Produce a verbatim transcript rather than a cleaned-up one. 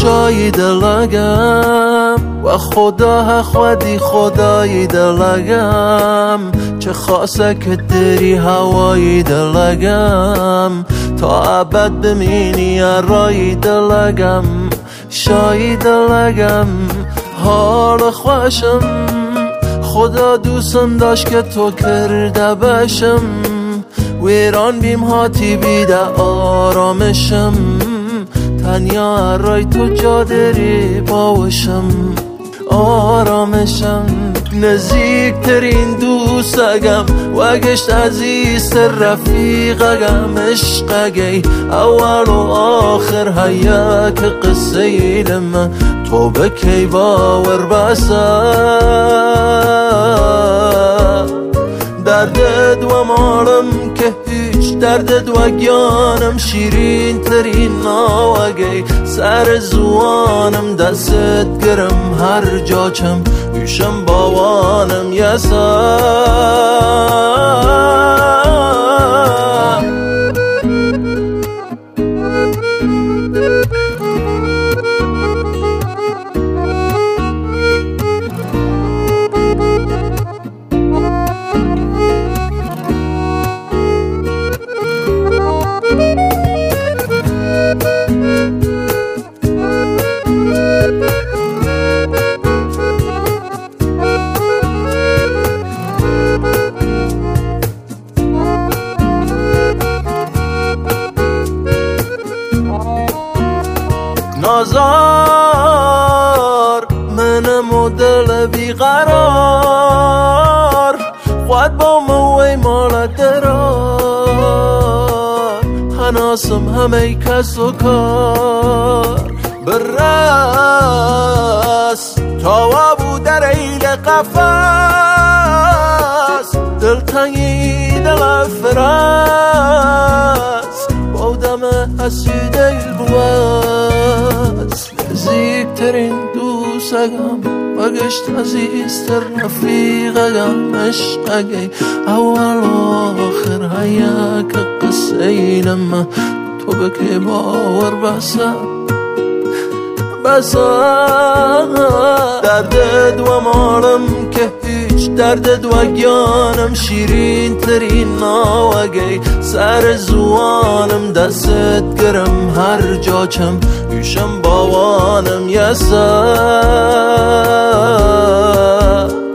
شاید لگم و خدا خودی خدای دلگم چه خاصه که دری هوای دلگم تا ابد بمینی رای دلگم شاید لگم حال خوشم خدا دوستم داشت که تو کرده باشم ویران بیم هاتی بیده آرامشم تنیا رای تو جا داری باوشم آرامشم نزدیکترین دوستگم و گشت عزیزتر رفیقگم عشقگی اول و آخر هیا که قصه ایلم تو بکی باور بسا دردت و مالم که هیچ دردت و گیانم شیرین ترین ناوگی سر زوانم دستت گرم هر جا چم پیشم باوانم یسا نازار منم و دل بیقرار خود با موی مال درار هناسم همه کس و کار برس تا و در ایل قفص دل تنگی دل فرس بودم حسید ایل بود نزدیکترین دوستگم و گشت عزیزتر رفیقگم عشقگی اول و آخر هیا که قصه اینم تو بکی باور بسا بسا دردت و مالم که هیچ دردت و گیانم شیرین ترین ناوگی سر زوانم دستت گرم هر جا چم پیشم باوانم یسا